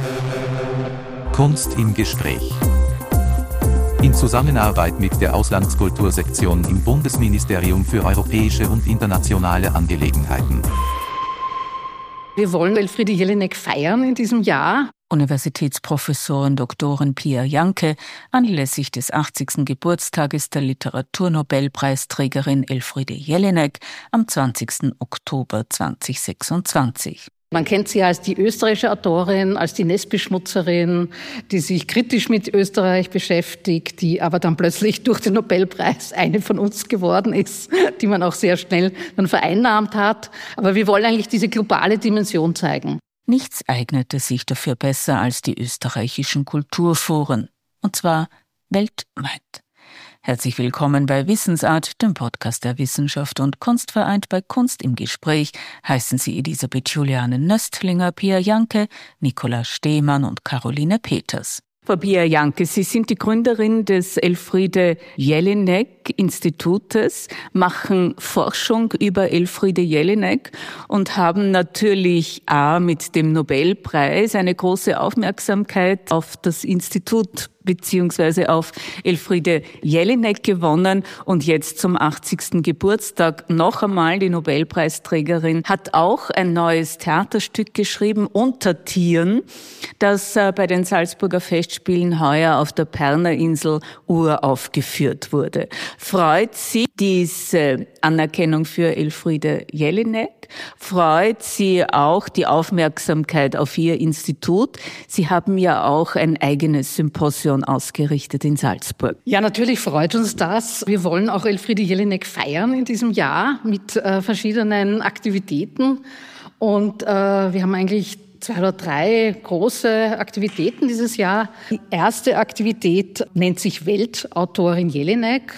Kunst im Gespräch. In Zusammenarbeit mit der Auslandskultursektion im Bundesministerium für europäische und internationale Angelegenheiten. Wir wollen Elfriede Jelinek feiern in diesem Jahr. Universitätsprofessorin Doktorin Pia Janke anlässlich des 80. Geburtstages der Literaturnobelpreisträgerin Elfriede Jelinek am 20. Oktober 2026. Man kennt sie als die österreichische Autorin, als die Nestbeschmutzerin, die sich kritisch mit Österreich beschäftigt, die aber dann plötzlich durch den Nobelpreis eine von uns geworden ist, die man auch sehr schnell dann vereinnahmt hat. Aber wir wollen eigentlich diese globale Dimension zeigen. Nichts eignete sich dafür besser als die österreichischen Kulturforen, und zwar weltweit. Herzlich willkommen bei Wissensart, dem Podcast der Wissenschaft und Kunst vereint bei Kunst im Gespräch, heißen Sie Elisabeth Juliane Nöstlinger, Pia Janke, Nicola Stehmann und Caroline Peters. Frau Pia Janke, Sie sind die Gründerin des Elfriede Jelinek Institutes, machen Forschung über Elfriede Jelinek und haben natürlich mit dem Nobelpreis eine große Aufmerksamkeit auf das Institut beziehungsweise auf Elfriede Jelinek gewonnen und jetzt zum 80. Geburtstag noch einmal die Nobelpreisträgerin hat auch ein neues Theaterstück geschrieben, Unter Tieren, das bei den Salzburger Festspielen heuer auf der Pernerinsel uraufgeführt wurde. Freut Sie diese Anerkennung für Elfriede Jelinek? Freut Sie auch die Aufmerksamkeit auf Ihr Institut? Sie haben ja auch ein eigenes Symposium ausgerichtet in Salzburg. Ja, natürlich freut uns das. Wir wollen auch Elfriede Jelinek feiern in diesem Jahr mit verschiedenen Aktivitäten. Und wir haben eigentlich 2 oder 3 große Aktivitäten dieses Jahr. Die erste Aktivität nennt sich Weltautorin Jelinek.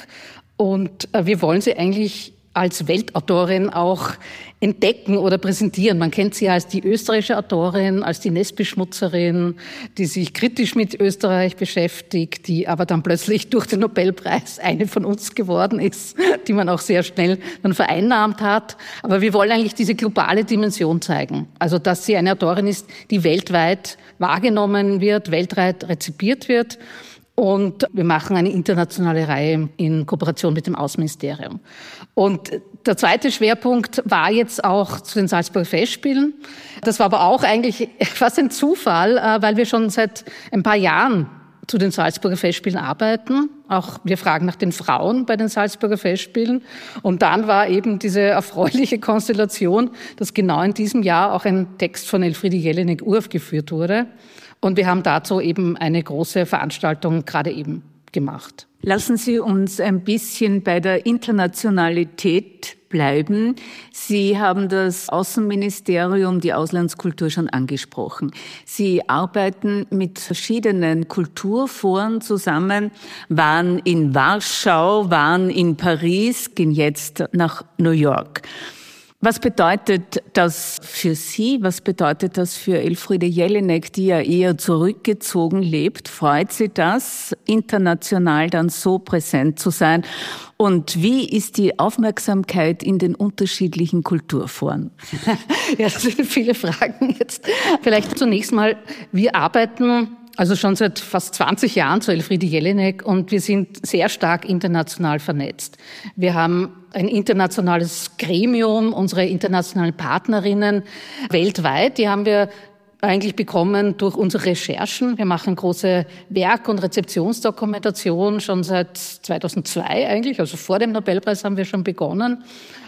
Und wir wollen sie eigentlich als Weltautorin auch entdecken oder präsentieren. Man kennt sie als die österreichische Autorin, als die Nestbeschmutzerin, die sich kritisch mit Österreich beschäftigt, die aber dann plötzlich durch den Nobelpreis eine von uns geworden ist, die man auch sehr schnell dann vereinnahmt hat. Aber wir wollen eigentlich diese globale Dimension zeigen. Also, dass sie eine Autorin ist, die weltweit wahrgenommen wird, weltweit rezipiert wird. Und wir machen eine internationale Reihe in Kooperation mit dem Außenministerium. Und der zweite Schwerpunkt war jetzt auch zu den Salzburger Festspielen. Das war aber auch eigentlich fast ein Zufall, weil wir schon seit ein paar Jahren zu den Salzburger Festspielen arbeiten. Auch wir fragen nach den Frauen bei den Salzburger Festspielen. Und dann war eben diese erfreuliche Konstellation, dass genau in diesem Jahr auch ein Text von Elfriede Jelinek uraufgeführt wurde. Und wir haben dazu eben eine große Veranstaltung gerade eben gemacht. Lassen Sie uns ein bisschen bei der Internationalität bleiben. Sie haben das Außenministerium, die Auslandskultur schon angesprochen. Sie arbeiten mit verschiedenen Kulturforen zusammen, waren in Warschau, waren in Paris, gehen jetzt nach New York. Was bedeutet das für Sie? Was bedeutet das für Elfriede Jelinek, die ja eher zurückgezogen lebt? Freut Sie das, international dann so präsent zu sein? Und wie ist die Aufmerksamkeit in den unterschiedlichen Kulturforen? Ja, das sind viele Fragen jetzt. Vielleicht zunächst mal, wir arbeiten also schon seit fast 20 Jahren zu Elfriede Jelinek und wir sind sehr stark international vernetzt. Wir haben ein internationales Gremium, unsere internationalen Partnerinnen weltweit, die haben wir eigentlich bekommen durch unsere Recherchen. Wir machen große Werk- und Rezeptionsdokumentation schon seit 2002 eigentlich, also vor dem Nobelpreis haben wir schon begonnen.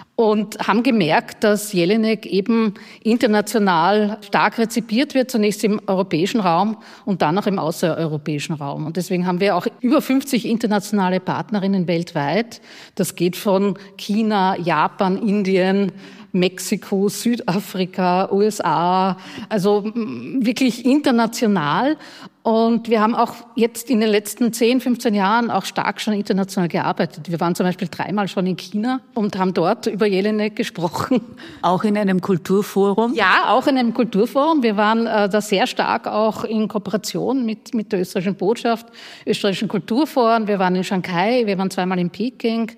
Und haben gemerkt, dass Jelinek eben international stark rezipiert wird, zunächst im europäischen Raum und dann auch im außereuropäischen Raum. Und deswegen haben wir auch über 50 internationale Partnerinnen weltweit. Das geht von China, Japan, Indien, Mexiko, Südafrika, USA, also wirklich international. Und wir haben auch jetzt in den letzten 10, 15 Jahren auch stark schon international gearbeitet. Wir waren zum Beispiel 3-mal schon in China und haben dort über Jelinek gesprochen. Auch in einem Kulturforum? Ja, auch in einem Kulturforum. Wir waren da sehr stark auch in Kooperation mit der österreichischen Botschaft, österreichischen Kulturforen. Wir waren in Shanghai, wir waren 2-mal in Peking.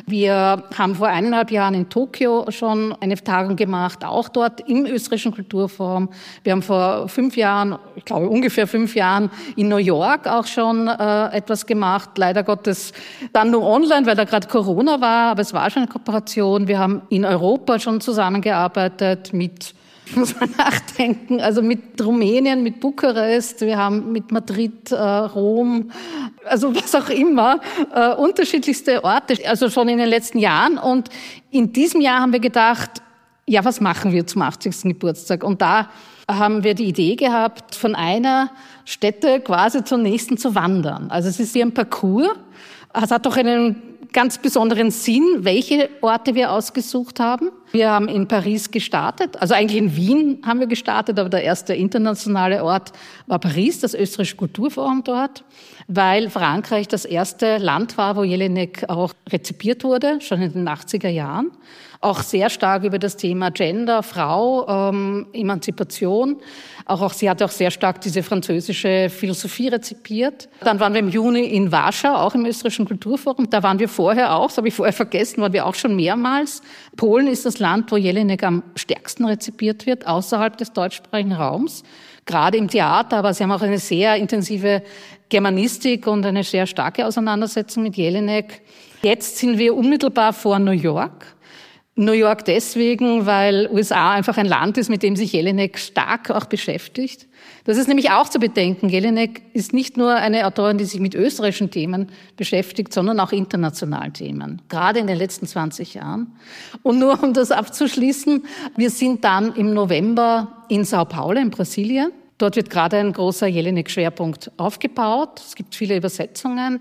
Wir haben vor 1,5 Jahren in Tokio schon eine Tagung gemacht, auch dort im österreichischen Kulturforum. Wir haben vor 5 Jahren, ich glaube ungefähr 5 Jahren, in New York auch schon etwas gemacht. Leider Gottes dann nur online, weil da gerade Corona war, aber es war schon eine Kooperation. Wir haben in Europa schon zusammengearbeitet mit, muss man nachdenken, also mit Rumänien, mit Bukarest, wir haben mit Madrid, Rom, also was auch immer, unterschiedlichste Orte, also schon in den letzten Jahren. Und in diesem Jahr haben wir gedacht, ja, was machen wir zum 80. Geburtstag? Und da haben wir die Idee gehabt, von einer Stätte quasi zur nächsten zu wandern. Also es ist wie ein Parcours. Es hat doch einen ganz besonderen Sinn, welche Orte wir ausgesucht haben. Wir haben in Paris gestartet, also eigentlich in Wien haben wir gestartet, aber der erste internationale Ort war Paris, das österreichische Kulturforum dort, weil Frankreich das erste Land war, wo Jelinek auch rezipiert wurde, schon in den 80er Jahren. Auch sehr stark über das Thema Gender, Frau, Emanzipation. Auch sie hat auch sehr stark diese französische Philosophie rezipiert. Dann waren wir im Juni in Warschau, auch im österreichischen Kulturforum. Da waren wir vorher auch, das habe ich vorher vergessen, waren wir auch schon mehrmals. Polen ist das Land, wo Jelinek am stärksten rezipiert wird, außerhalb des deutschsprachigen Raums. Gerade im Theater, aber sie haben auch eine sehr intensive Germanistik und eine sehr starke Auseinandersetzung mit Jelinek. Jetzt sind wir unmittelbar vor New York. New York deswegen, weil USA einfach ein Land ist, mit dem sich Jelinek stark auch beschäftigt. Das ist nämlich auch zu bedenken. Jelinek ist nicht nur eine Autorin, die sich mit österreichischen Themen beschäftigt, sondern auch internationalen Themen, gerade in den letzten 20 Jahren. Und nur um das abzuschließen, wir sind dann im November in Sao Paulo in Brasilien. Dort wird gerade ein großer Jelinek-Schwerpunkt aufgebaut. Es gibt viele Übersetzungen.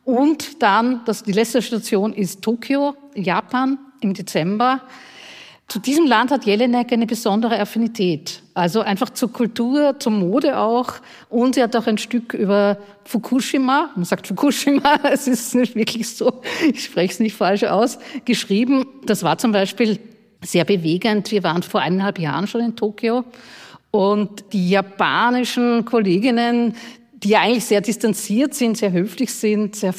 Und dann, die letzte Station ist Tokio, Japan, im Dezember. Zu diesem Land hat Jelinek eine besondere Affinität. Also einfach zur Kultur, zur Mode auch. Und sie hat auch ein Stück über Fukushima, man sagt Fukushima, es ist nicht wirklich so, ich spreche es nicht falsch aus, geschrieben. Das war zum Beispiel sehr bewegend. Wir waren vor 1,5 Jahren schon in Tokio. Und die japanischen Kolleginnen, die ja eigentlich sehr distanziert sind, sehr höflich sind, sehr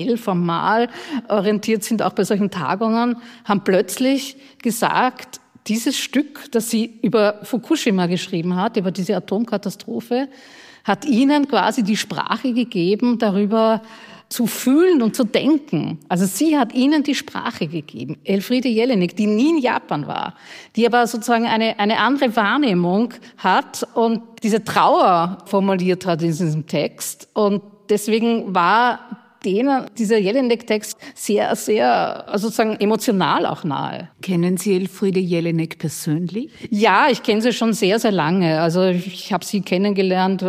formal orientiert sind, auch bei solchen Tagungen, haben plötzlich gesagt, dieses Stück, das sie über Fukushima geschrieben hat, über diese Atomkatastrophe, hat ihnen quasi die Sprache gegeben, darüber zu fühlen und zu denken. Also sie hat ihnen die Sprache gegeben. Elfriede Jelinek, die nie in Japan war, die aber sozusagen eine andere Wahrnehmung hat und diese Trauer formuliert hat in diesem Text. Und deswegen war dieser Jelinek-Text sehr, sehr sozusagen emotional auch nahe. Kennen Sie Elfriede Jelinek persönlich? Ja, ich kenne sie schon sehr, sehr lange. Also ich habe sie kennengelernt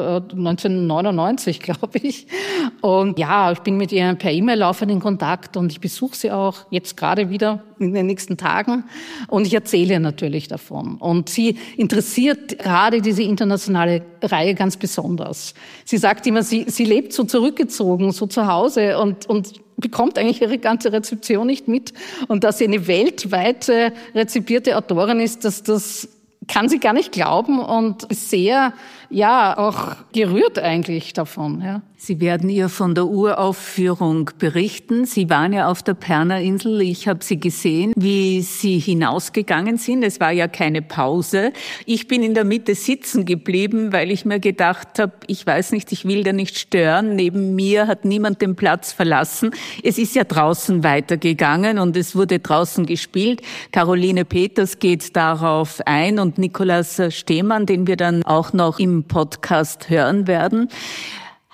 1999, glaube ich. Und ja, ich bin mit ihr per E-Mail laufend in Kontakt und ich besuche sie auch jetzt gerade wieder in den nächsten Tagen. Und ich erzähle ihr natürlich davon. Und sie interessiert gerade diese internationale Reihe ganz besonders. Sie sagt immer, sie lebt so zurückgezogen, so zu Hause und bekommt eigentlich ihre ganze Rezeption nicht mit. Und dass sie eine weltweite rezipierte Autorin ist, das kann sie gar nicht glauben und ist sehr, auch gerührt eigentlich davon, ja. Sie werden ihr von der Uraufführung berichten. Sie waren ja auf der Perner Insel. Ich habe Sie gesehen, wie Sie hinausgegangen sind. Es war ja keine Pause. Ich bin in der Mitte sitzen geblieben, weil ich mir gedacht habe, ich weiß nicht, ich will da nicht stören. Neben mir hat niemand den Platz verlassen. Es ist ja draußen weitergegangen und es wurde draußen gespielt. Caroline Peters geht darauf ein und Nikolaus Stehmann, den wir dann auch noch im Podcast hören werden.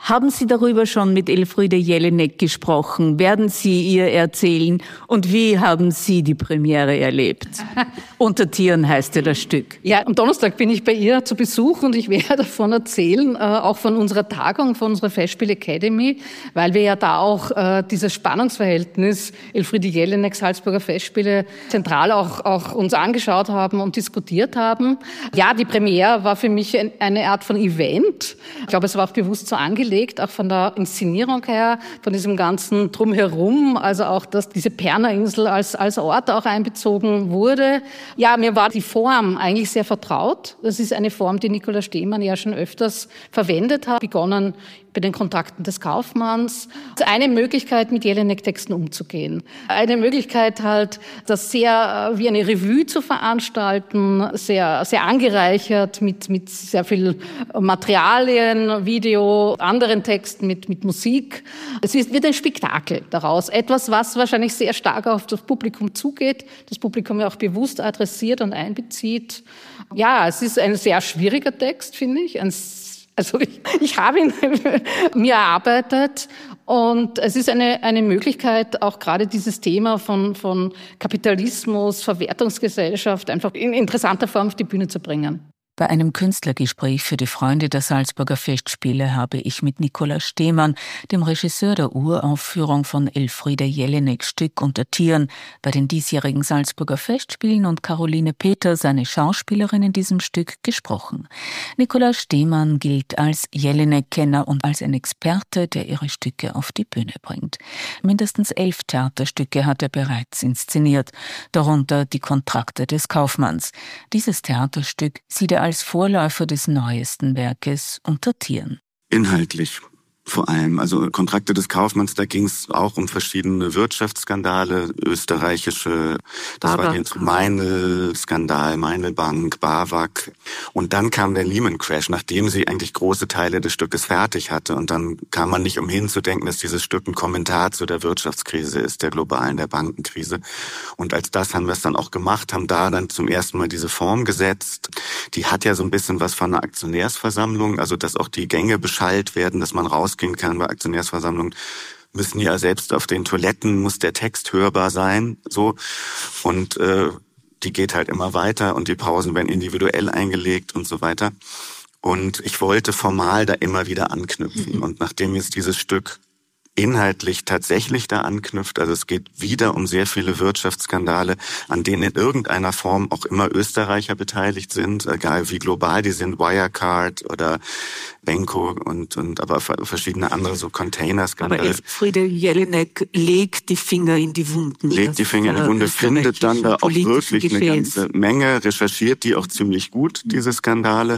Haben Sie darüber schon mit Elfriede Jelinek gesprochen? Werden Sie ihr erzählen? Und wie haben Sie die Premiere erlebt? Unter Tieren heißt ja das Stück. Ja, am Donnerstag bin ich bei ihr zu Besuch und ich werde davon erzählen, auch von unserer Tagung, von unserer Festspiel Academy, weil wir ja da auch dieses Spannungsverhältnis Elfriede Jelinek, Salzburger Festspiele zentral auch uns angeschaut haben und diskutiert haben. Ja, die Premiere war für mich eine Art von Event. Ich glaube, es war auch bewusst so angelegt, auch von der Inszenierung her, von diesem ganzen Drumherum, also auch, dass diese Perna-Insel als Ort auch einbezogen wurde. Ja, mir war die Form eigentlich sehr vertraut. Das ist eine Form, die Nicola Stemann ja schon öfters verwendet hat, begonnen bei den Kontakten des Kaufmanns. Das ist eine Möglichkeit, mit Jelinek-Texten umzugehen. Eine Möglichkeit halt, das sehr wie eine Revue zu veranstalten, sehr, sehr angereichert mit sehr viel Materialien, Video, anderen Texten, mit Musik. Es wird ein Spektakel daraus. Etwas, was wahrscheinlich sehr stark auf das Publikum zugeht, das Publikum ja auch bewusst adressiert und einbezieht. Ja, es ist ein sehr schwieriger Text, finde ich. Also ich habe ihn mir erarbeitet und es ist eine Möglichkeit, auch gerade dieses Thema von Kapitalismus, Verwertungsgesellschaft einfach in interessanter Form auf die Bühne zu bringen. Bei einem Künstlergespräch für die Freunde der Salzburger Festspiele habe ich mit Nicola Stemann, dem Regisseur der Uraufführung von Elfriede Jelineks Stück Unter Tieren bei den diesjährigen Salzburger Festspielen, und Caroline Peter, seine Schauspielerin in diesem Stück, gesprochen. Nicola Stemann gilt als Jelinek-Kenner und als ein Experte, der ihre Stücke auf die Bühne bringt. Mindestens 11 Theaterstücke hat er bereits inszeniert, darunter Die Kontrakte des Kaufmanns. Dieses Theaterstück sieht er als Vorläufer des neuesten Werkes Unter Tieren. Inhaltlich vor allem. Also Kontrakte des Kaufmanns, da ging es auch um verschiedene Wirtschaftsskandale, österreichische, das war der Meinl-Skandal, Meinl Bank, BAWAG. Und dann kam der Lehman Crash, nachdem sie eigentlich große Teile des Stückes fertig hatte. Und dann kam man nicht umhin zu denken, dass dieses Stück ein Kommentar zu der Wirtschaftskrise ist, der globalen, der Bankenkrise. Und als das haben wir es dann auch gemacht, haben da dann zum ersten Mal diese Form gesetzt. Die hat ja so ein bisschen was von einer Aktionärsversammlung, also dass auch die Gänge beschallt werden, dass man rausgehen kann bei Aktionärsversammlungen, müssen ja selbst auf den Toiletten muss der Text hörbar sein, so. Und die geht halt immer weiter und die Pausen werden individuell eingelegt und so weiter. Und ich wollte formal da immer wieder anknüpfen. Und nachdem jetzt dieses Stück inhaltlich tatsächlich da anknüpft, also es geht wieder um sehr viele Wirtschaftsskandale, an denen in irgendeiner Form auch immer Österreicher beteiligt sind, egal wie global die sind, Wirecard oder Benko und aber verschiedene andere so Containerskandale. Aber Elfriede Jelinek legt die Finger in die Wunden. Legt die Finger in die Wunde, findet dann da auch wirklich eine ganze Menge, recherchiert die auch ziemlich gut, diese Skandale.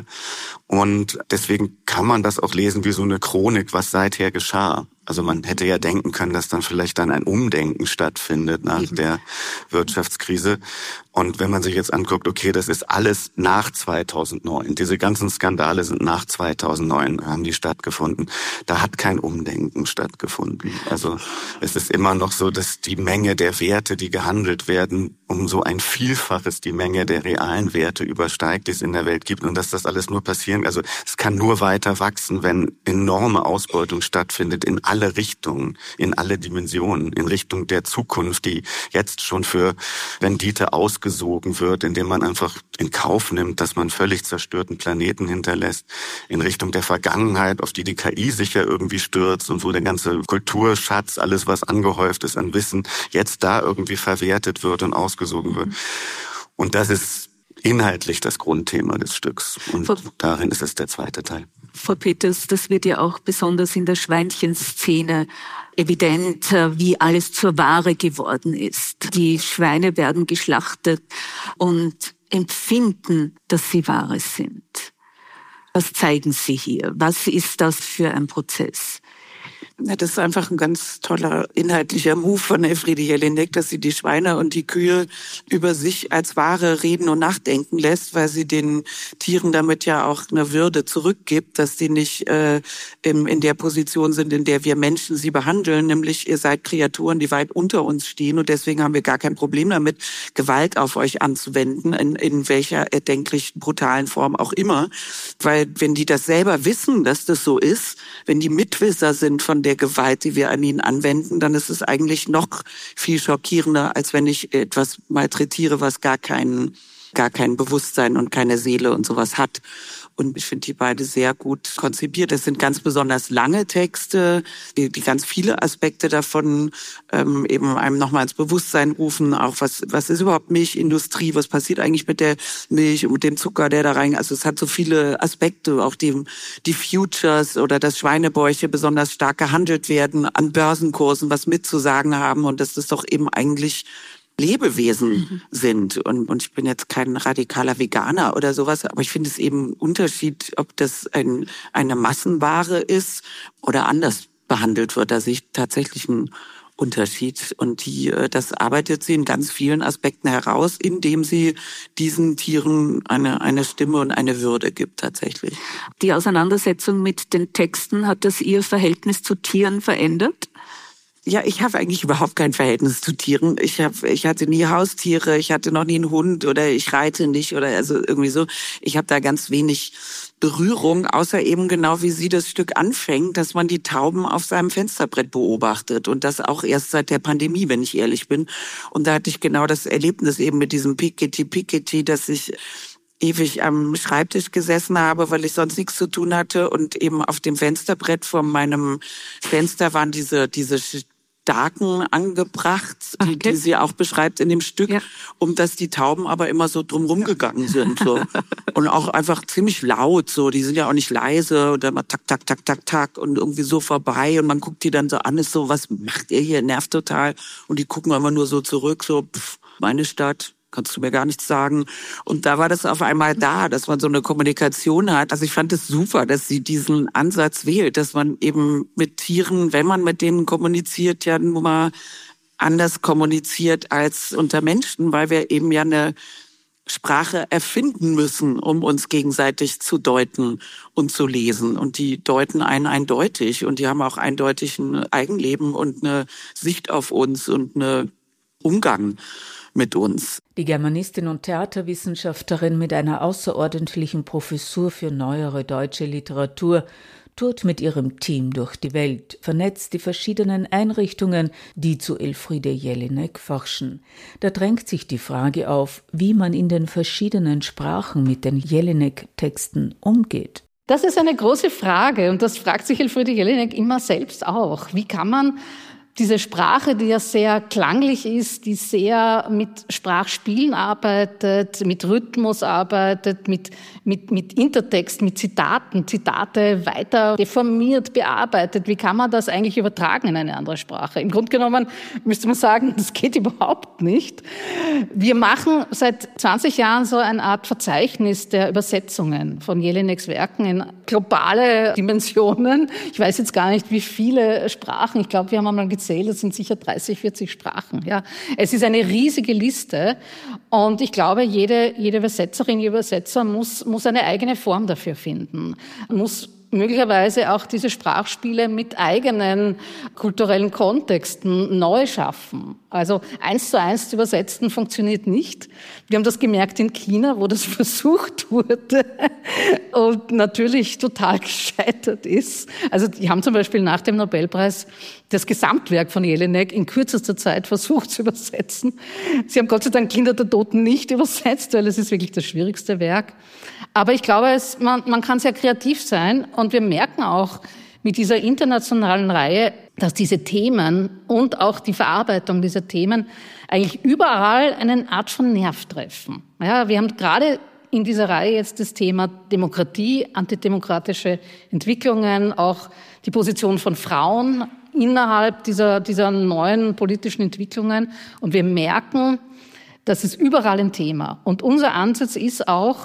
Und deswegen kann man das auch lesen wie so eine Chronik, was seither geschah. Also man hätte ja denken können, dass dann vielleicht dann ein Umdenken stattfindet nach der Wirtschaftskrise. Und wenn man sich jetzt anguckt, okay, das ist alles nach 2009. Diese ganzen Skandale sind nach 2009, haben die stattgefunden. Da hat kein Umdenken stattgefunden. Also es ist immer noch so, dass die Menge der Werte, die gehandelt werden, um so ein Vielfaches die Menge der realen Werte übersteigt, die es in der Welt gibt. Und dass das alles nur passieren, also es kann nur weiter wachsen, wenn enorme Ausbeutung stattfindet in alle Richtungen, in alle Dimensionen, in Richtung der Zukunft, die jetzt schon für Rendite ausgesogen wird, indem man einfach in Kauf nimmt, dass man völlig zerstörten Planeten hinterlässt, in Richtung der Vergangenheit, auf die die KI sich ja irgendwie stürzt und wo der ganze Kulturschatz, alles was angehäuft ist an Wissen, jetzt da irgendwie verwertet wird und ausgesogen wird. Und das ist inhaltlich das Grundthema des Stücks. Und darin ist es der zweite Teil. Frau Peters, das wird ja auch besonders in der Schweinchenszene evident, wie alles zur Ware geworden ist. Die Schweine werden geschlachtet und empfinden, dass sie Ware sind. Was zeigen Sie hier? Was ist das für ein Prozess? Ja, das ist einfach ein ganz toller inhaltlicher Move von Elfriede Jelinek, dass sie die Schweine und die Kühe über sich als Ware reden und nachdenken lässt, weil sie den Tieren damit ja auch eine Würde zurückgibt, dass die nicht in der Position sind, in der wir Menschen sie behandeln, nämlich ihr seid Kreaturen, die weit unter uns stehen und deswegen haben wir gar kein Problem damit, Gewalt auf euch anzuwenden, in welcher erdenklich brutalen Form auch immer, weil wenn die das selber wissen, dass das so ist, wenn die Mitwisser sind von der Gewalt, die wir an ihnen anwenden, dann ist es eigentlich noch viel schockierender, als wenn ich etwas malträtiere, was gar kein Bewusstsein und keine Seele und sowas hat. Und ich finde die beide sehr gut konzipiert. Es sind ganz besonders lange Texte, die ganz viele Aspekte davon eben einem nochmal ins Bewusstsein rufen. Auch was ist überhaupt Milchindustrie? Was passiert eigentlich mit der Milch und mit dem Zucker, der da rein? Also es hat so viele Aspekte, auch die Futures oder dass Schweinebäuche besonders stark gehandelt werden, an Börsenkursen was mitzusagen haben und dass das doch eben eigentlich Lebewesen sind. Und ich bin jetzt kein radikaler Veganer oder sowas, aber ich finde es eben ein Unterschied, ob das eine Massenware ist oder anders behandelt wird. Da sehe ich tatsächlich einen Unterschied. Und das arbeitet sie in ganz vielen Aspekten heraus, indem sie diesen Tieren eine Stimme und eine Würde gibt tatsächlich. Die Auseinandersetzung mit den Texten, hat das Ihr Verhältnis zu Tieren verändert? Ja, ich habe eigentlich überhaupt kein Verhältnis zu Tieren. Ich hatte nie Haustiere, ich hatte noch nie einen Hund oder ich reite nicht oder also irgendwie so. Ich habe da ganz wenig Berührung, außer eben genau wie sie das Stück anfängt, dass man die Tauben auf seinem Fensterbrett beobachtet und das auch erst seit der Pandemie, wenn ich ehrlich bin. Und da hatte ich genau das Erlebnis eben mit diesem Piketty, dass ich ewig am Schreibtisch gesessen habe, weil ich sonst nichts zu tun hatte und eben auf dem Fensterbrett vor meinem Fenster waren diese Starken angebracht, die sie auch beschreibt in dem Stück, dass die Tauben aber immer so drumrum gegangen sind. So. Und auch einfach ziemlich laut, so. Die sind ja auch nicht leise und dann mal tak, tak, tak, tak, tak und irgendwie so vorbei und man guckt die dann so an, ist so, was macht ihr hier? Nervt total. Und die gucken einfach nur so zurück, so, meine Stadt. Kannst du mir gar nichts sagen. Und da war das auf einmal da, dass man so eine Kommunikation hat. Also ich fand es super, dass sie diesen Ansatz wählt, dass man eben mit Tieren, wenn man mit denen kommuniziert, ja nun mal anders kommuniziert als unter Menschen, weil wir eben ja eine Sprache erfinden müssen, um uns gegenseitig zu deuten und zu lesen. Und die deuten einen eindeutig und die haben auch eindeutig ein Eigenleben und eine Sicht auf uns und einen Umgang mit uns. Die Germanistin und Theaterwissenschaftlerin mit einer außerordentlichen Professur für neuere deutsche Literatur tourt mit ihrem Team durch die Welt, vernetzt die verschiedenen Einrichtungen, die zu Elfriede Jelinek forschen. Da drängt sich die Frage auf, wie man in den verschiedenen Sprachen mit den Jelinek-Texten umgeht. Das ist eine große Frage und das fragt sich Elfriede Jelinek immer selbst auch. Wie kann man diese Sprache, die ja sehr klanglich ist, die sehr mit Sprachspielen arbeitet, mit Rhythmus arbeitet, mit Intertext, mit Zitate weiter deformiert, bearbeitet. Wie kann man das eigentlich übertragen in eine andere Sprache? Im Grunde genommen müsste man sagen, das geht überhaupt nicht. Wir machen seit 20 Jahren so eine Art Verzeichnis der Übersetzungen von Jelineks Werken in globale Dimensionen. Ich weiß jetzt gar nicht, wie viele Sprachen. Ich glaube, wir haben einmal gezählt, das sind sicher 30, 40 Sprachen. Ja. Es ist eine riesige Liste und ich glaube, jede Übersetzerin, jeder Übersetzer muss eine eigene Form dafür finden, muss möglicherweise auch diese Sprachspiele mit eigenen kulturellen Kontexten neu schaffen. Also 1:1 zu übersetzen funktioniert nicht. Wir haben das gemerkt in China, wo das versucht wurde und natürlich total gescheitert ist. Also die haben zum Beispiel nach dem Nobelpreis das Gesamtwerk von Jelinek in kürzester Zeit versucht zu übersetzen. Sie haben Gott sei Dank Kinder der Toten nicht übersetzt, weil es ist wirklich das schwierigste Werk. Aber ich glaube, man kann sehr kreativ sein und wir merken auch mit dieser internationalen Reihe, dass diese Themen und auch die Verarbeitung dieser Themen eigentlich überall eine Art von Nerv treffen. Ja, wir haben gerade in dieser Reihe jetzt das Thema Demokratie, antidemokratische Entwicklungen, auch die Position von Frauen innerhalb dieser neuen politischen Entwicklungen. Und wir merken, das ist überall ein Thema. Und unser Ansatz ist auch,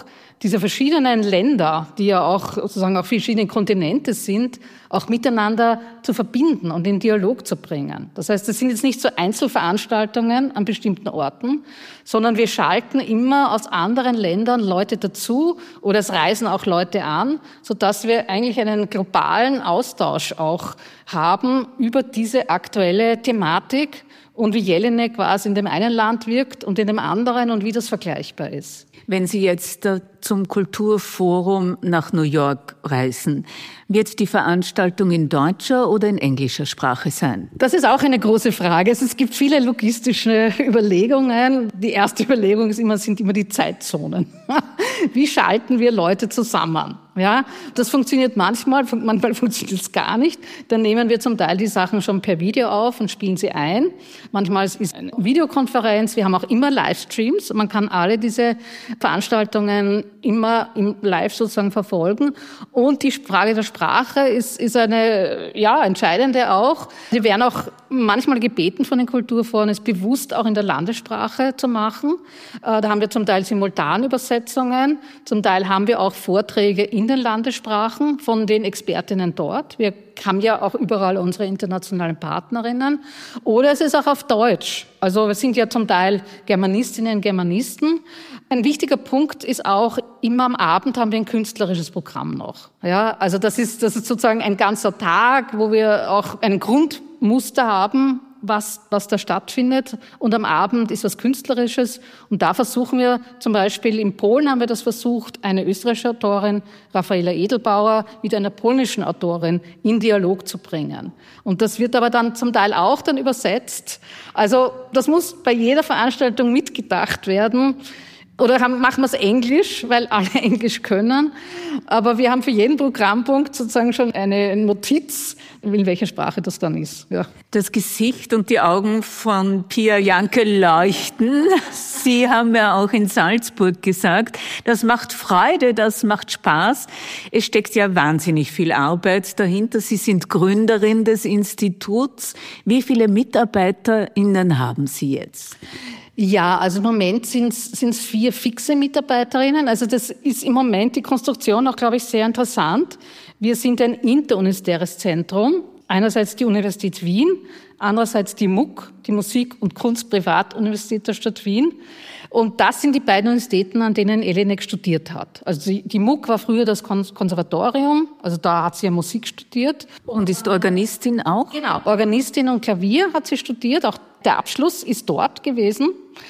diese verschiedenen Länder, die ja auch sozusagen auf verschiedenen Kontinente sind, auch miteinander zu verbinden und in Dialog zu bringen. Das heißt, das sind jetzt nicht so Einzelveranstaltungen an bestimmten Orten, sondern wir schalten immer aus anderen Ländern Leute dazu oder es reisen auch Leute an, sodass wir eigentlich einen globalen Austausch auch haben über diese aktuelle Thematik und wie Jelinek quasi in dem einen Land wirkt und in dem anderen und wie das vergleichbar ist. Wenn Sie jetzt zum Kulturforum nach New York reisen, wird die Veranstaltung in deutscher oder in englischer Sprache sein? Das ist auch eine große Frage. Es gibt viele logistische Überlegungen. Die erste Überlegung sind immer die Zeitzonen. Wie schalten wir Leute zusammen? Ja, das funktioniert manchmal funktioniert es gar nicht. Dann nehmen wir zum Teil die Sachen schon per Video auf und spielen sie ein. Manchmal ist es eine Videokonferenz. Wir haben auch immer Livestreams. Man kann alle diese Veranstaltungen immer im Live sozusagen verfolgen. Und die Frage der Sprache ist eine, entscheidende auch. Wir werden auch manchmal gebeten von den Kulturforen, es bewusst auch in der Landessprache zu machen. Da haben wir zum Teil Simultanübersetzungen. Zum Teil haben wir auch Vorträge in den Landessprachen von den Expertinnen dort. Wir haben ja auch überall unsere internationalen Partnerinnen. Oder es ist auch auf Deutsch. Also wir sind ja zum Teil Germanistinnen und Germanisten. Ein wichtiger Punkt ist auch, immer am Abend haben wir ein künstlerisches Programm noch. Ja, also das ist sozusagen ein ganzer Tag, wo wir auch ein Grundmuster haben, was da stattfindet. Und am Abend ist was Künstlerisches. Und da versuchen wir zum Beispiel, in Polen haben wir das versucht, eine österreichische Autorin, Raffaela Edelbauer, mit einer polnischen Autorin in Dialog zu bringen. Und das wird aber dann zum Teil auch dann übersetzt. Also das muss bei jeder Veranstaltung mitgedacht werden. Oder machen wir es Englisch, weil alle Englisch können. Aber wir haben für jeden Programmpunkt sozusagen schon eine Notiz, in welcher Sprache das dann ist. Ja. Das Gesicht und die Augen von Pia Janke leuchten. Sie haben ja auch in Salzburg gesagt, das macht Freude, das macht Spaß. Es steckt ja wahnsinnig viel Arbeit dahinter. Sie sind Gründerin des Instituts. Wie viele MitarbeiterInnen haben Sie jetzt? Ja, also im Moment sind es 4 fixe Mitarbeiterinnen. Also das ist im Moment die Konstruktion auch, glaube ich, sehr interessant. Wir sind ein interuniversitäres Zentrum. Einerseits die Universität Wien, andererseits die MUK, die Musik- und Kunstprivatuniversität der Stadt Wien. Und das sind die beiden Universitäten, an denen Jelinek studiert hat. Also die MUK war früher das Konservatorium, also da hat sie ja Musik studiert. Und ist Organistin auch? Genau, Organistin und Klavier hat sie studiert, auch der Abschluss ist dort gewesen.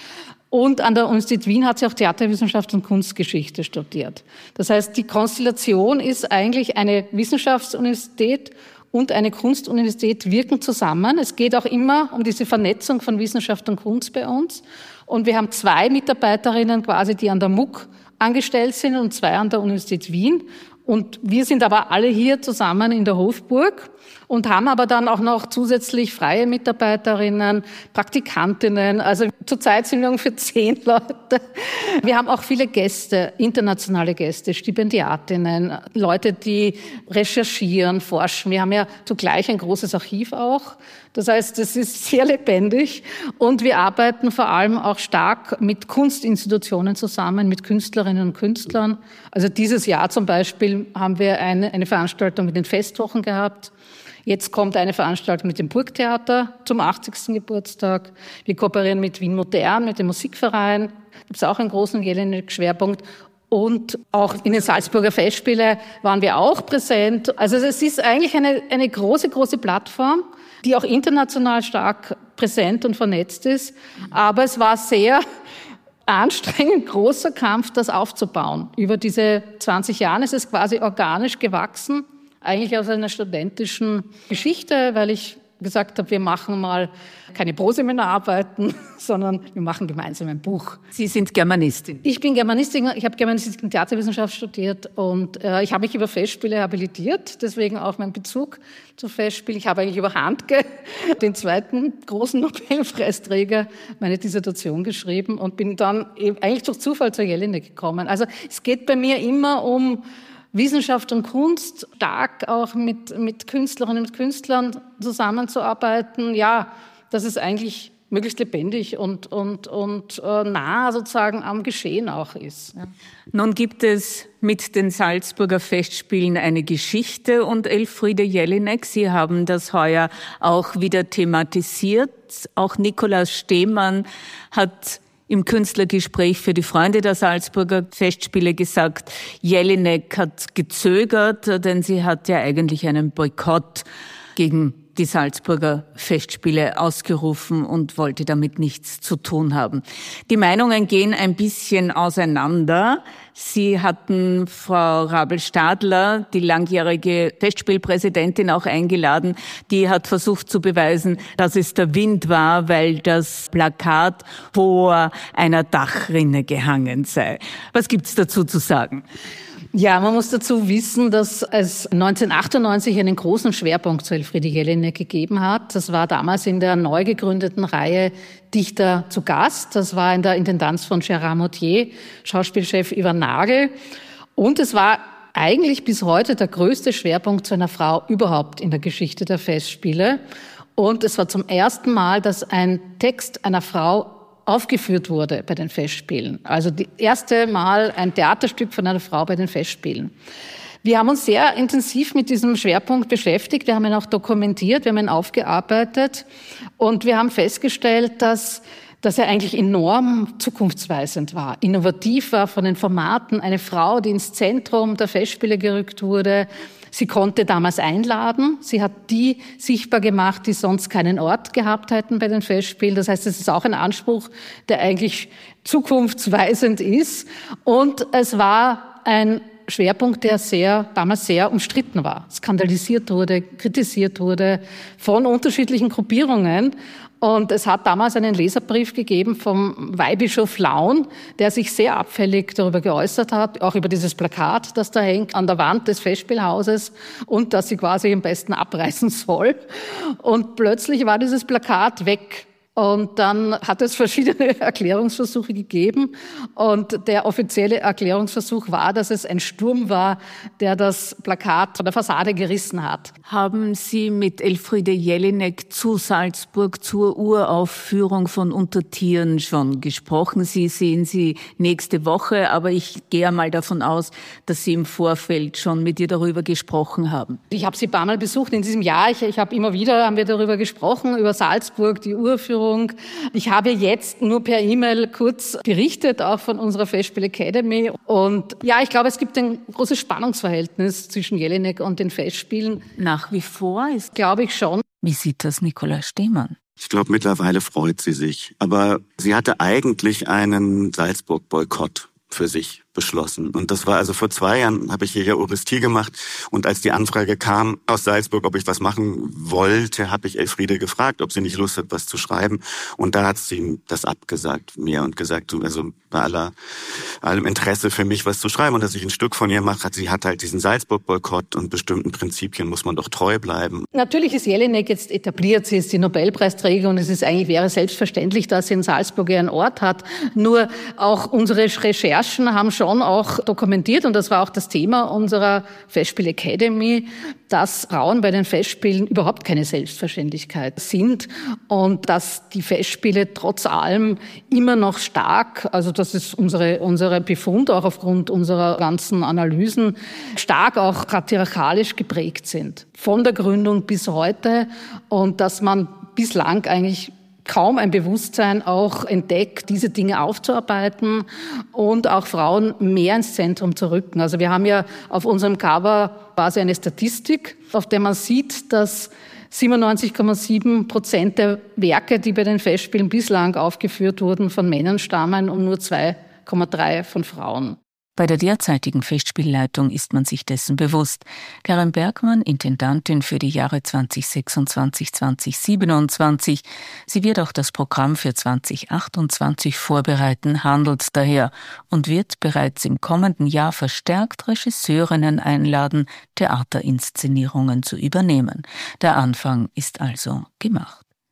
Und an der Universität Wien hat sie auch Theaterwissenschaft und Kunstgeschichte studiert. Das heißt, die Konstellation ist eigentlich eine Wissenschaftsuniversität und eine Kunstuniversität wirken zusammen. Es geht auch immer um diese Vernetzung von Wissenschaft und Kunst bei uns. Und wir haben 2 Mitarbeiterinnen quasi, die an der MUK angestellt sind und 2 an der Universität Wien. Und wir sind aber alle hier zusammen in der Hofburg und haben aber dann auch noch zusätzlich freie Mitarbeiterinnen, Praktikantinnen. Also zurzeit sind wir ungefähr 10 Leute. Wir haben auch viele Gäste, internationale Gäste, Stipendiatinnen, Leute, die recherchieren, forschen. Wir haben ja zugleich ein großes Archiv auch. Das heißt, es ist sehr lebendig und wir arbeiten vor allem auch stark mit Kunstinstitutionen zusammen, mit Künstlerinnen und Künstlern. Also dieses Jahr zum Beispiel haben wir eine Veranstaltung mit den Festwochen gehabt. Jetzt kommt eine Veranstaltung mit dem Burgtheater zum 80. Geburtstag. Wir kooperieren mit Wien Modern, mit dem Musikverein. Da gibt es auch einen großen Jelinek-Schwerpunkt. Und auch in den Salzburger Festspiele waren wir auch präsent. Also es ist eigentlich eine große, große Plattform, die auch international stark präsent und vernetzt ist. Aber es war sehr anstrengend, großer Kampf, das aufzubauen. Über diese 20 Jahre ist es quasi organisch gewachsen, eigentlich aus einer studentischen Geschichte, weil ich gesagt habe, wir machen mal keine Proseminararbeiten, sondern wir machen gemeinsam ein Buch. Sie sind Germanistin. Ich bin Germanistin, ich habe Germanistik und Theaterwissenschaft studiert und ich habe mich über Festspiele habilitiert, deswegen auch mein Bezug zu Festspielen. Ich habe eigentlich über Handke, den 2. großen Nobelpreisträger, meine Dissertation geschrieben und bin dann eigentlich durch Zufall zur Jelinek gekommen. Also es geht bei mir immer um Wissenschaft und Kunst, stark auch mit Künstlerinnen und Künstlern zusammenzuarbeiten. Ja, das ist eigentlich möglichst lebendig und nah sozusagen am Geschehen auch ist. Ja. Nun gibt es mit den Salzburger Festspielen eine Geschichte und Elfriede Jelinek, Sie haben das heuer auch wieder thematisiert. Auch Nikolaus Stehmann hat im Künstlergespräch für die Freunde der Salzburger Festspiele gesagt, Jelinek hat gezögert, denn sie hat ja eigentlich einen Boykott gegen die Salzburger Festspiele ausgerufen und wollte damit nichts zu tun haben. Die Meinungen gehen ein bisschen auseinander. Sie hatten Frau Rabel-Stadler, die langjährige Festspielpräsidentin, auch eingeladen. Die hat versucht zu beweisen, dass es der Wind war, weil das Plakat vor einer Dachrinne gehangen sei. Was gibt's dazu zu sagen? Ja, man muss dazu wissen, dass es 1998 einen großen Schwerpunkt zu Elfriede Jelinek gegeben hat. Das war damals in der neu gegründeten Reihe Dichter zu Gast. Das war in der Intendanz von Gérard Mottier, Schauspielchef Ivan Nagel. Und es war eigentlich bis heute der größte Schwerpunkt zu einer Frau überhaupt in der Geschichte der Festspiele. Und es war zum ersten Mal, dass ein Text einer Frau aufgeführt wurde bei den Festspielen. Also das erste Mal ein Theaterstück von einer Frau bei den Festspielen. Wir haben uns sehr intensiv mit diesem Schwerpunkt beschäftigt. Wir haben ihn auch dokumentiert, wir haben ihn aufgearbeitet und wir haben festgestellt, dass er eigentlich enorm zukunftsweisend war, innovativ war von den Formaten. Eine Frau, die ins Zentrum der Festspiele gerückt wurde. Sie konnte damals einladen. Sie hat die sichtbar gemacht, die sonst keinen Ort gehabt hätten bei den Festspielen. Das heißt, es ist auch ein Anspruch, der eigentlich zukunftsweisend ist. Und es war ein Schwerpunkt, der damals sehr umstritten war, skandalisiert wurde, kritisiert wurde von unterschiedlichen Gruppierungen. Und es hat damals einen Leserbrief gegeben vom Weihbischof Laun, der sich sehr abfällig darüber geäußert hat, auch über dieses Plakat, das da hängt an der Wand des Festspielhauses und das sie quasi am besten abreißen soll. Und plötzlich war dieses Plakat weg. Und dann hat es verschiedene Erklärungsversuche gegeben. Und der offizielle Erklärungsversuch war, dass es ein Sturm war, der das Plakat von der Fassade gerissen hat. Haben Sie mit Elfriede Jelinek zu Salzburg zur Uraufführung von Untertieren schon gesprochen? Sie sehen sie nächste Woche, aber ich gehe mal davon aus, dass Sie im Vorfeld schon mit ihr darüber gesprochen haben. Ich habe sie ein paar Mal besucht in diesem Jahr. Haben wir darüber gesprochen, über Salzburg, die Uraufführung. Ich habe jetzt nur per E-Mail kurz berichtet, auch von unserer Festspiel Academy. Und ja, ich glaube, es gibt ein großes Spannungsverhältnis zwischen Jelinek und den Festspielen. Nach wie vor ist, glaube ich, schon. Wie sieht das Nikolaus Stehmann? Ich glaube, mittlerweile freut sie sich. Aber sie hatte eigentlich einen Salzburg-Boykott für sich beschlossen. Und das war also vor 2 Jahren, habe ich hier ja Orestie gemacht. Und als die Anfrage kam aus Salzburg, ob ich was machen wollte, habe ich Elfriede gefragt, ob sie nicht Lust hat, was zu schreiben. Und da hat sie das abgesagt mir und gesagt, also bei allem Interesse für mich, was zu schreiben und dass ich ein Stück von ihr mache. Sie hat halt diesen Salzburg-Boykott und bestimmten Prinzipien muss man doch treu bleiben. Natürlich ist Jelinek jetzt etabliert. Sie ist die Nobelpreisträgerin und wäre selbstverständlich, dass sie in Salzburg ihren Ort hat. Nur auch unsere Recherchen haben schon auch dokumentiert, und das war auch das Thema unserer Festspiel Academy, dass Frauen bei den Festspielen überhaupt keine Selbstverständlichkeit sind und dass die Festspiele trotz allem immer noch stark, also das ist unsere Befund auch aufgrund unserer ganzen Analysen, stark auch patriarchalisch geprägt sind. Von der Gründung bis heute, und dass man bislang eigentlich kaum ein Bewusstsein auch entdeckt, diese Dinge aufzuarbeiten und auch Frauen mehr ins Zentrum zu rücken. Also wir haben ja auf unserem Cover quasi eine Statistik, auf der man sieht, dass 97,7% der Werke, die bei den Festspielen bislang aufgeführt wurden, von Männern stammen und nur 2,3 von Frauen. Bei der derzeitigen Festspielleitung ist man sich dessen bewusst. Karin Bergmann, Intendantin für die Jahre 2026-2027. Sie wird auch das Programm für 2028 vorbereiten, handelt daher und wird bereits im kommenden Jahr verstärkt Regisseurinnen einladen, Theaterinszenierungen zu übernehmen. Der Anfang ist also gemacht.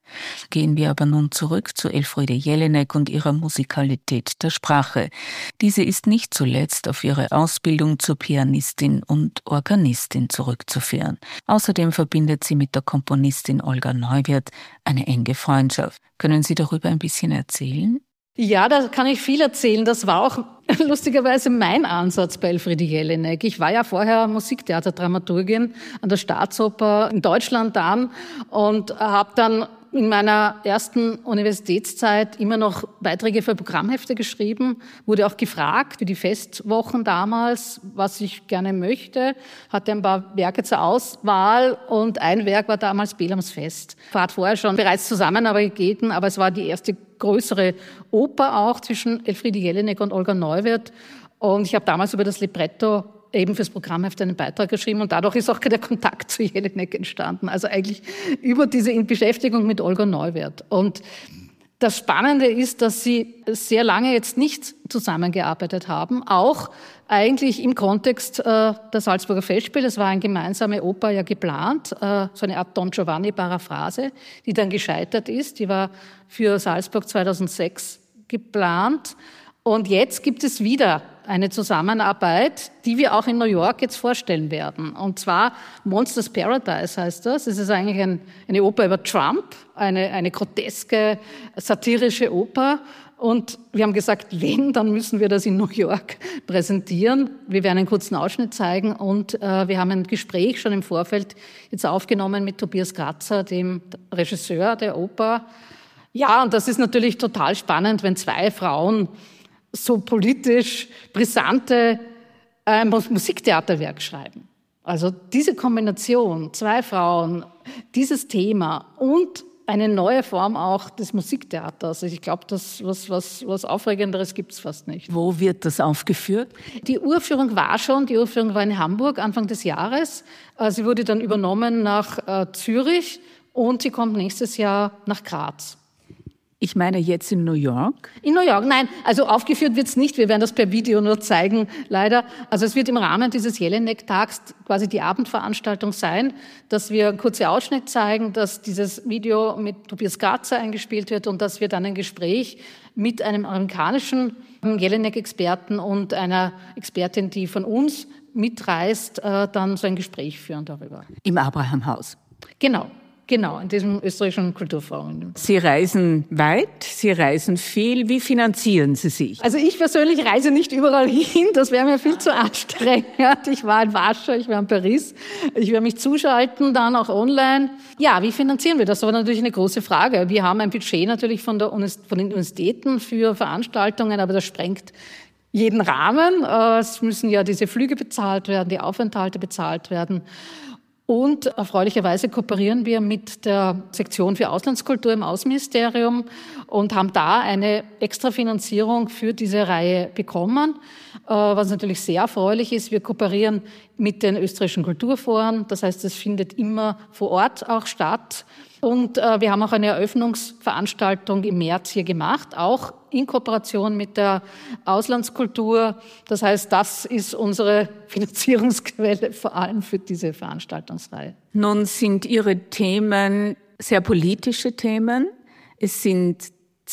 Gehen wir aber nun zurück zu Elfriede Jelinek und ihrer Musikalität der Sprache. Diese ist nicht zuletzt auf ihre Ausbildung zur Pianistin und Organistin zurückzuführen. Außerdem verbindet sie mit der Komponistin Olga Neuwirth eine enge Freundschaft. Können Sie darüber ein bisschen erzählen? Ja, da kann ich viel erzählen. Das war auch lustigerweise mein Ansatz bei Elfriede Jelinek. Ich war ja vorher Musiktheaterdramaturgin an der Staatsoper in Deutschland dann und habe dann in meiner ersten Universitätszeit immer noch Beiträge für Programmhefte geschrieben, wurde auch gefragt für die Festwochen damals, was ich gerne möchte, hatte ein paar Werke zur Auswahl und ein Werk war damals Belams Fest. Hat vorher schon bereits Zusammenarbeit gegeben, aber es war die erste größere Oper auch zwischen Elfriede Jelinek und Olga Neuwirth und ich habe damals über das Libretto eben fürs Programmheft einen Beitrag geschrieben und dadurch ist auch der Kontakt zu Jelinek entstanden. Also eigentlich über diese Beschäftigung mit Olga Neuwirth. Und das Spannende ist, dass sie sehr lange jetzt nicht zusammengearbeitet haben, auch eigentlich im Kontext der Salzburger Festspiele. Es war eine gemeinsame Oper ja geplant, so eine Art Don Giovanni-Paraphrase, die dann gescheitert ist. Die war für Salzburg 2006 geplant. Und jetzt gibt es wieder eine Zusammenarbeit, die wir auch in New York jetzt vorstellen werden. Und zwar Monsters Paradise heißt das. Es ist eigentlich eine Oper über Trump, eine groteske, satirische Oper. Und wir haben gesagt, wenn, dann müssen wir das in New York präsentieren. Wir werden einen kurzen Ausschnitt zeigen und wir haben ein Gespräch schon im Vorfeld jetzt aufgenommen mit Tobias Kratzer, dem Regisseur der Oper. Ja, und das ist natürlich total spannend, wenn zwei Frauen so politisch brisante Musiktheaterwerk schreiben. Also diese Kombination, zwei Frauen, dieses Thema und eine neue Form auch des Musiktheaters. Ich glaube, was Aufregenderes gibt es fast nicht. Wo wird das aufgeführt? Die Uraufführung war in Hamburg Anfang des Jahres. Sie wurde dann übernommen nach Zürich und sie kommt nächstes Jahr nach Graz. Ich meine jetzt in New York? In New York, nein. Also aufgeführt wird's nicht. Wir werden das per Video nur zeigen, leider. Also es wird im Rahmen dieses Jelinek-Tags quasi die Abendveranstaltung sein, dass wir kurze Ausschnitt zeigen, dass dieses Video mit Tobias Kratzer eingespielt wird und dass wir dann ein Gespräch mit einem amerikanischen Jelinek-Experten und einer Expertin, die von uns mitreist, dann so ein Gespräch führen darüber. Im Abrahamhaus? Genau, in diesem österreichischen Kulturforum. Sie reisen weit, Sie reisen viel. Wie finanzieren Sie sich? Also ich persönlich reise nicht überall hin, das wäre mir viel zu anstrengend. Ich war in Warschau, ich war in Paris, ich werde mich zuschalten, dann auch online. Ja, wie finanzieren wir das? Das war natürlich eine große Frage. Wir haben ein Budget natürlich von den Universitäten für Veranstaltungen, aber das sprengt jeden Rahmen. Es müssen ja diese Flüge bezahlt werden, die Aufenthalte bezahlt werden. Und erfreulicherweise kooperieren wir mit der Sektion für Auslandskultur im Außenministerium und haben da eine Extrafinanzierung für diese Reihe bekommen, was natürlich sehr erfreulich ist. Wir kooperieren mit den österreichischen Kulturforen, das heißt, es findet immer vor Ort auch statt. Und wir haben auch eine Eröffnungsveranstaltung im März hier gemacht, auch in Kooperation mit der Auslandskultur. Das heißt, das ist unsere Finanzierungsquelle vor allem für diese Veranstaltungsreihe. Nun sind Ihre Themen sehr politische Themen. Es sind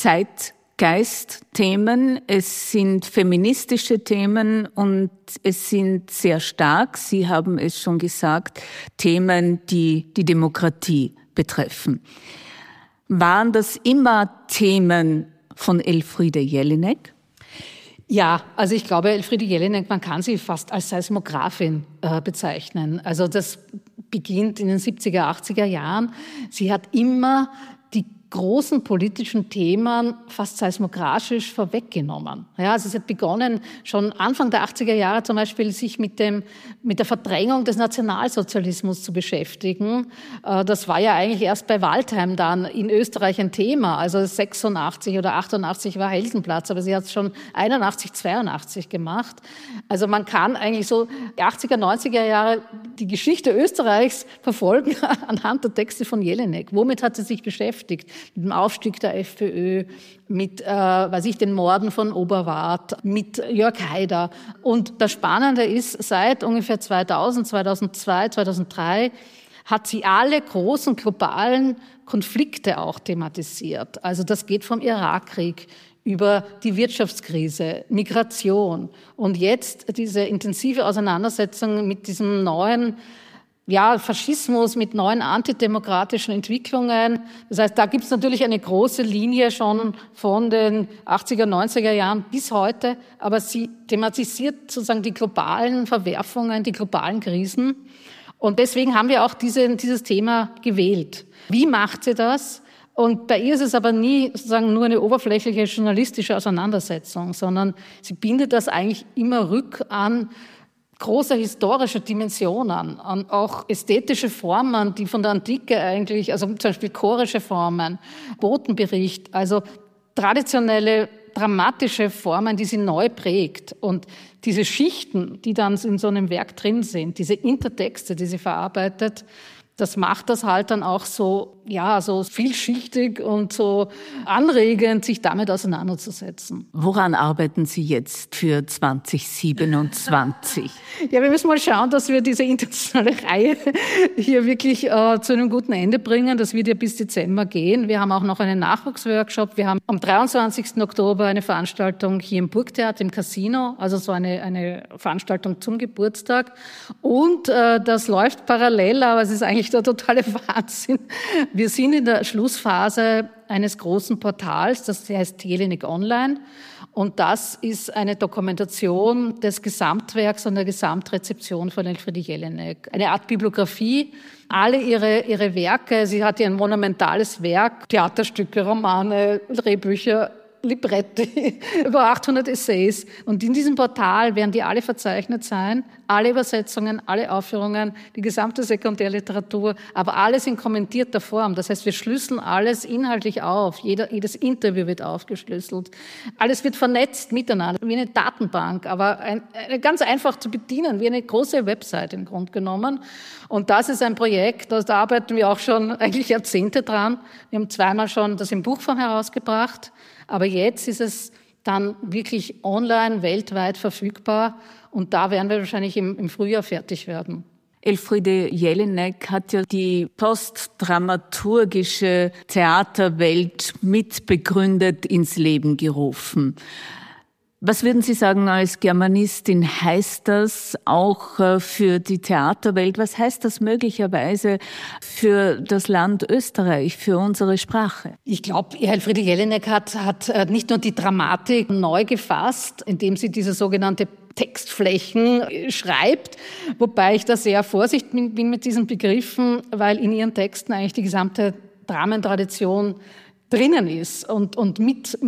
Zeitgeistthemen, es sind feministische Themen und es sind sehr stark, Sie haben es schon gesagt, Themen, die die Demokratie betreffen. Waren das immer Themen von Elfriede Jelinek? Ja, also ich glaube, Elfriede Jelinek, man kann sie fast als Seismografin bezeichnen. Also das beginnt in den 70er, 80er Jahren. Sie hat immer die großen politischen Themen fast seismografisch vorweggenommen. Ja, also sie hat begonnen, schon Anfang der 80er Jahre zum Beispiel, sich mit der Verdrängung des Nationalsozialismus zu beschäftigen. Das war ja eigentlich erst bei Waldheim dann in Österreich ein Thema. Also 86 oder 88 war Heldenplatz, aber sie hat es schon 81, 82 gemacht. Also man kann eigentlich so 80er, 90er Jahre die Geschichte Österreichs verfolgen anhand der Texte von Jelinek. Womit hat sie sich beschäftigt? Mit dem Aufstieg der FPÖ, mit den Morden von Oberwart, mit Jörg Haider. Und das Spannende ist, seit ungefähr 2000, 2002, 2003 hat sie alle großen globalen Konflikte auch thematisiert. Also das geht vom Irakkrieg über die Wirtschaftskrise, Migration und jetzt diese intensive Auseinandersetzung mit diesem neuen Faschismus, mit neuen antidemokratischen Entwicklungen. Das heißt, da gibt es natürlich eine große Linie schon von den 80er, 90er Jahren bis heute, aber sie thematisiert sozusagen die globalen Verwerfungen, die globalen Krisen. Und deswegen haben wir auch dieses Thema gewählt. Wie macht sie das? Und bei ihr ist es aber nie sozusagen nur eine oberflächliche journalistische Auseinandersetzung, sondern sie bindet das eigentlich immer an große historische Dimensionen, an auch ästhetische Formen, die von der Antike eigentlich, also zum Beispiel chorische Formen, Botenbericht, also traditionelle dramatische Formen, die sie neu prägt. Und diese Schichten, die dann in so einem Werk drin sind, diese Intertexte, die sie verarbeitet, das macht das halt dann auch so vielschichtig und so anregend, sich damit auseinanderzusetzen. Woran arbeiten Sie jetzt für 2027? Ja, wir müssen mal schauen, dass wir diese internationale Reihe hier wirklich zu einem guten Ende bringen. Das wird ja bis Dezember gehen. Wir haben auch noch einen Nachwuchsworkshop. Wir haben am 23. Oktober eine Veranstaltung hier im Burgtheater im Casino, also so eine Veranstaltung zum Geburtstag. Und das läuft parallel, aber es ist eigentlich der totale Wahnsinn. Wir sind in der Schlussphase eines großen Portals, das heißt Jelinek Online. Und das ist eine Dokumentation des Gesamtwerks und der Gesamtrezeption von Elfriede Jelinek. Eine Art Bibliografie. Alle ihre Werke, sie hat ja ein monumentales Werk, Theaterstücke, Romane, Drehbücher, Libretti, über 800 Essays. Und in diesem Portal werden die alle verzeichnet sein, alle Übersetzungen, alle Aufführungen, die gesamte Sekundärliteratur, aber alles in kommentierter Form. Das heißt, wir schlüsseln alles inhaltlich auf. Jedes Interview wird aufgeschlüsselt. Alles wird vernetzt miteinander, wie eine Datenbank, aber ganz einfach zu bedienen, wie eine große Website im Grunde genommen. Und das ist ein Projekt, da arbeiten wir auch schon eigentlich Jahrzehnte dran. Wir haben zweimal schon das in Buchform herausgebracht. Aber jetzt ist es dann wirklich online, weltweit verfügbar. Und da werden wir wahrscheinlich im Frühjahr fertig werden. Elfriede Jelinek hat ja die postdramaturgische Theaterwelt mitbegründet ins Leben gerufen. Was würden Sie sagen als Germanistin, heißt das auch für die Theaterwelt? Was heißt das möglicherweise für das Land Österreich, für unsere Sprache? Ich glaube, Elfriede Jelinek hat nicht nur die Dramatik neu gefasst, indem sie diese sogenannte Textflächen schreibt, wobei ich da sehr vorsichtig bin mit diesen Begriffen, weil in ihren Texten eigentlich die gesamte Dramentradition drinnen ist und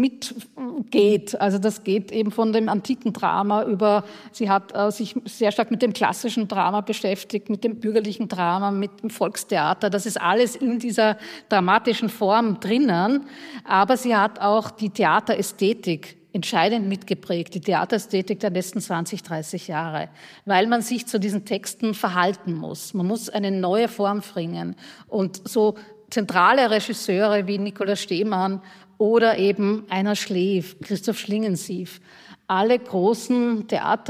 mitgeht. Also das geht eben von dem antiken Drama über, sie hat sich sehr stark mit dem klassischen Drama beschäftigt, mit dem bürgerlichen Drama, mit dem Volkstheater. Das ist alles in dieser dramatischen Form drinnen. Aber sie hat auch die Theaterästhetik entscheidend mitgeprägt, die Theaterästhetik der letzten 20, 30 Jahre, weil man sich zu diesen Texten verhalten muss. Man muss eine neue Form bringen. Und so zentrale Regisseure wie Nikolaus Stehmann oder eben Einar Schleef, Christoph Schlingensief, alle großen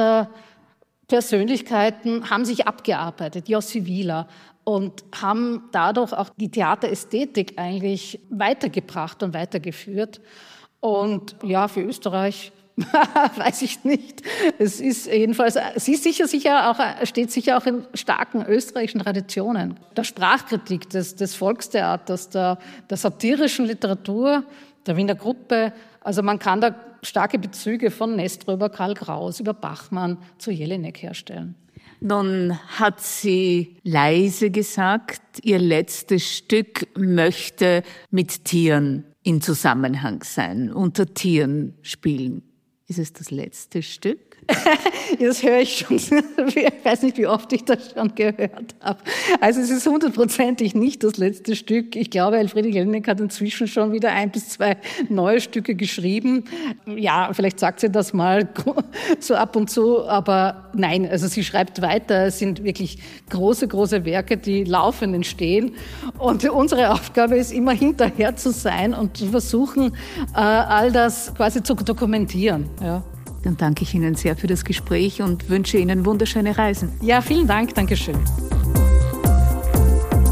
Theaterpersönlichkeiten haben sich abgearbeitet, Jossi Wieler, und haben dadurch auch die Theaterästhetik eigentlich weitergebracht und weitergeführt. Und ja, für Österreich weiß ich nicht. Es ist jedenfalls, sie ist steht sicher auch in starken österreichischen Traditionen. Der Sprachkritik des Volkstheaters, der satirischen Literatur, der Wiener Gruppe. Also man kann da starke Bezüge von Nestor über Karl Kraus, über Bachmann zu Jelinek herstellen. Nun hat sie leise gesagt, ihr letztes Stück möchte mit Tieren in Zusammenhang sein, unter Tieren spielen. Ist es das letzte Stück? Das höre ich schon. Ich weiß nicht, wie oft ich das schon gehört habe. Also es ist 100%ig nicht das letzte Stück. Ich glaube, Elfriede Jelinek hat inzwischen schon wieder 1 bis 2 neue Stücke geschrieben. Ja, vielleicht sagt sie das mal so ab und zu, aber nein, also sie schreibt weiter. Es sind wirklich große, große Werke, die laufend entstehen. Und unsere Aufgabe ist immer hinterher zu sein und zu versuchen, all das quasi zu dokumentieren. Ja. Dann danke ich Ihnen sehr für das Gespräch und wünsche Ihnen wunderschöne Reisen. Ja, vielen Dank. Dankeschön.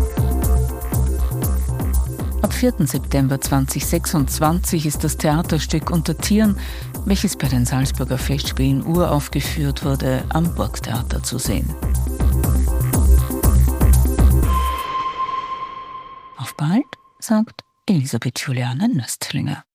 4. September 2026 ist das Theaterstück Unter Tieren, welches bei den Salzburger Festspielen uraufgeführt wurde, am Burgtheater zu sehen. Auf bald, sagt Elisabeth Juliane Nöstlinger.